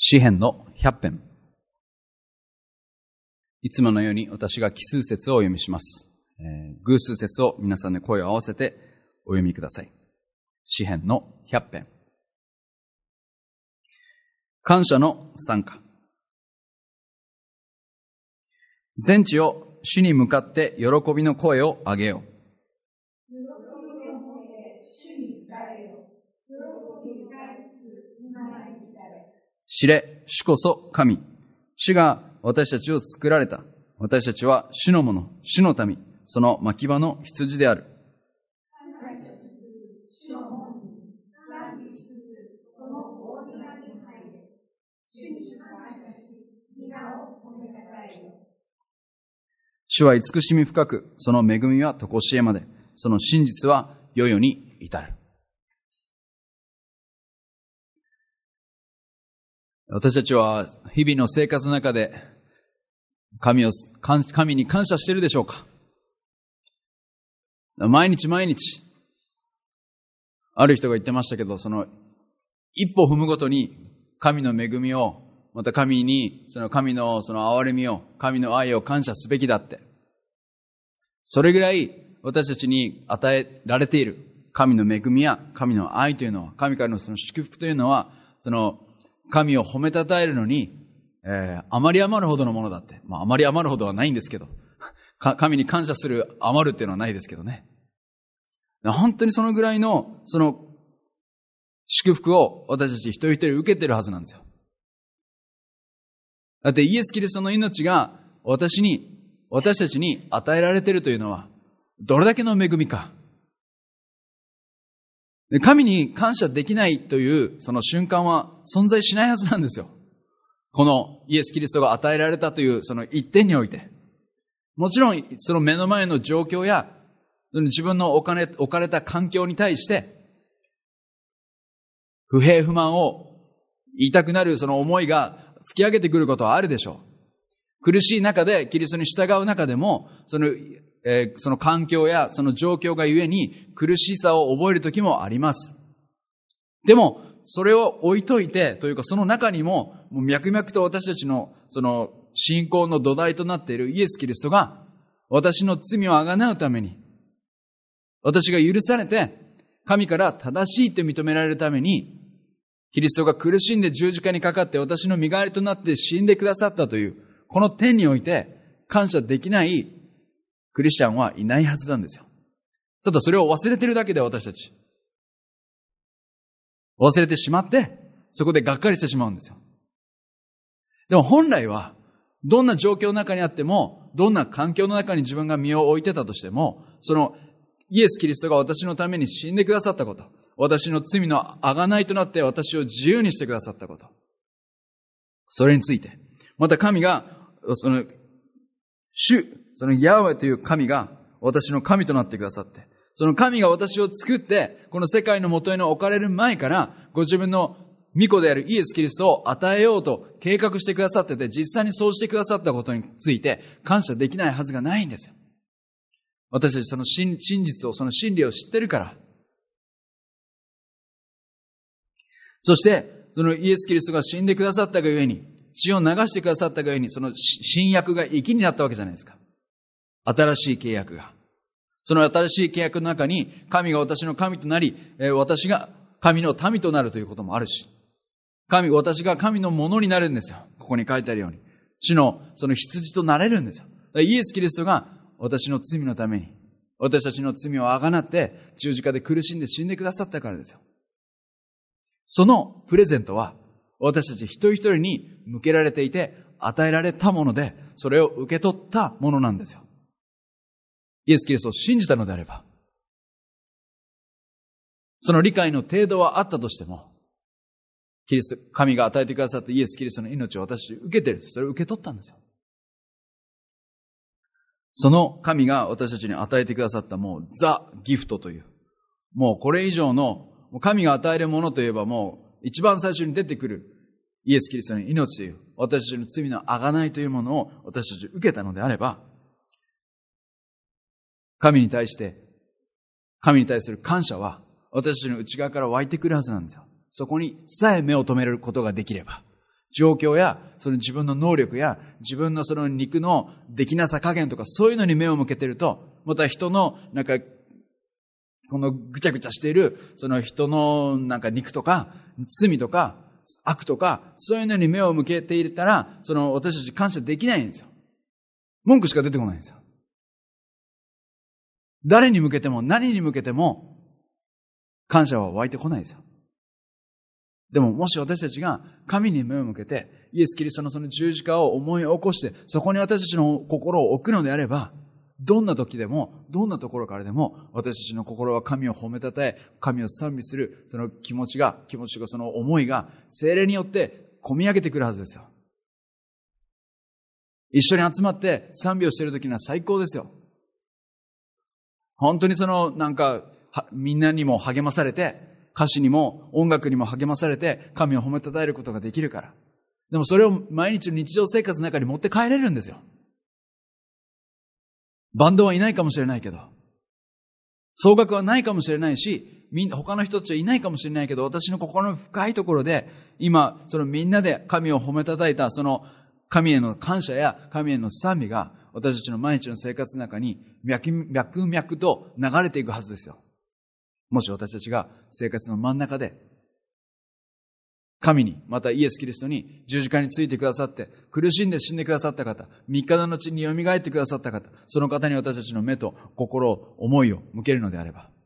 詩編の100編。いつものように私が奇数節をお読みします。偶数節を皆さんで声を合わせてお読みください。詩編の100編。感謝の賛歌。全地を主に向かって喜びの声を上げよう。知れ、主こそ神。主が私たちを作られた。私たちは主のもの、主の民、その牧場の羊である。主は慈しみ深く、その恵みはとこしえまで、その真実は世々に至る。私たちは日々の生活の中で神に感謝しているでしょうか？毎日毎日、ある人が言ってましたけど、その一歩踏むごとに神の恵みを、また神に神の憐れみを、神の愛を感謝すべきだって。それぐらい私たちに与えられている神の恵みや神の愛というのは、神からのその祝福というのは、神を褒めたたえるのに、あまり余るほどのものだって。あまり余るほどはないんですけど、神に感謝する余るっていうのはないですけどね。本当にそのぐらいの、祝福を私たち一人一人受けてるはずなんですよ。だってイエス・キリストの命が私たちに与えられているというのは、どれだけの恵みか。神に感謝できないというその瞬間は存在しないはずなんですよ。このイエス・キリストが与えられたというその一点において。もちろんその目の前の状況や自分の置かれた環境に対して不平不満を言いたくなるその思いが突き上げてくることはあるでしょう。苦しい中でキリストに従う中でもその環境やその状況がゆえに苦しさを覚える時もあります。でも、それを置いといて、というかその中にも、脈々と私たちのその信仰の土台となっているイエス・キリストが、私の罪をあがなうために、私が許されて、神から正しいと認められるために、キリストが苦しんで十字架にかかって私の身代わりとなって死んでくださったという、この点において感謝できないクリスチャンはいないはずなんですよ。ただそれを忘れてるだけで私たち。忘れてしまって、そこでがっかりしてしまうんですよ。でも本来は、どんな状況の中にあっても、どんな環境の中に自分が身を置いてたとしても、そのイエス・キリストが私のために死んでくださったこと、私の罪の贖いとなって私を自由にしてくださったこと、それについて、また神が、そのヤハウェという神が私の神となってくださって、その神が私を作って、この世界の元への置かれる前から、ご自分の御子であるイエス・キリストを与えようと計画してくださってて、実際にそうしてくださったことについて感謝できないはずがないんですよ。私たちその真実を、その真理を知ってるから。そして、そのイエス・キリストが死んでくださったがゆえに、血を流してくださったがゆえに、その新約が義になったわけじゃないですか。新しい契約が。その新しい契約の中に、神が私の神となり、私が神の民となるということもあるし、私が神のものになるんですよ。ここに書いてあるように。主のその羊となれるんですよ。イエス・キリストが私の罪のために、私たちの罪をあがなって、十字架で苦しんで死んでくださったからですよ。そのプレゼントは、私たち一人一人に向けられていて、与えられたもので、それを受け取ったものなんですよ。イエス・キリストを信じたのであれば、その理解の程度はあったとしても、神が与えてくださったイエス・キリストの命を私受けてる。それを受け取ったんですよ。その神が私たちに与えてくださったもうザ・ギフトという、もうこれ以上の神が与えるものといえばもう一番最初に出てくるイエス・キリストの命という私たちの罪の贖いというものを私たち受けたのであれば、神に対する感謝は私たちの内側から湧いてくるはずなんですよ。そこにさえ目を留めることができれば、 状況や、その自分の能力や、自分のその肉のできなさ加減とか、そういうのに目を向けてると、また人の、このぐちゃぐちゃしている、その人の肉とか、罪とか、悪とか、そういうのに目を向けていたら、その私たち感謝できないんですよ。文句しか出てこないんですよ。誰に向けても何に向けても感謝は湧いてこないですよ。でももし私たちが神に目を向けてイエス・キリストのその十字架を思い起こしてそこに私たちの心を置くのであれば、どんな時でもどんなところからでも私たちの心は神を褒めたたえ、神を賛美するその気持ちがその思いが聖霊によって込み上げてくるはずですよ。一緒に集まって賛美をしている時には最高ですよ。本当にそのみんなにも励まされて、歌詞にも音楽にも励まされて神を褒めたたえることができるから。でもそれを毎日の日常生活の中に持って帰れるんですよ。バンドはいないかもしれないけど、総額はないかもしれないし、他の人たちはいないかもしれないけど、私の心の深いところで今そのみんなで神を褒めたたえたその神への感謝や神への賛美が私たちの毎日の生活の中に脈々と流れていくはずですよ。もし私たちが生活の真ん中で神に、またイエス・キリストに十字架についてくださって苦しんで死んでくださった方、3日の後に蘇ってくださった方、その方に私たちの目と心を思いを向けるのであれば、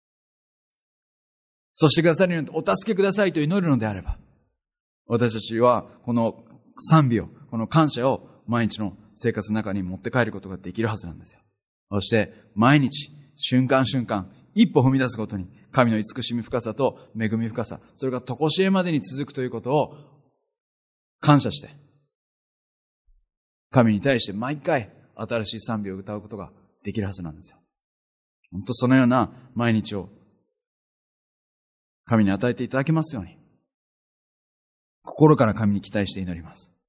そうしてくださるようにお助けくださいと祈るのであれば、私たちはこの賛美を、この感謝を毎日の生活の中に持って帰ることができるはずなんですよ。そして毎日瞬間瞬間一歩踏み出すごとに神の慈しみ深さと恵み深さ、それが常しえまでに続くということを感謝して、神に対して毎回新しい賛美を歌うことができるはずなんですよ。本当そのような毎日を神に与えていただけますように、心から神に期待して祈ります。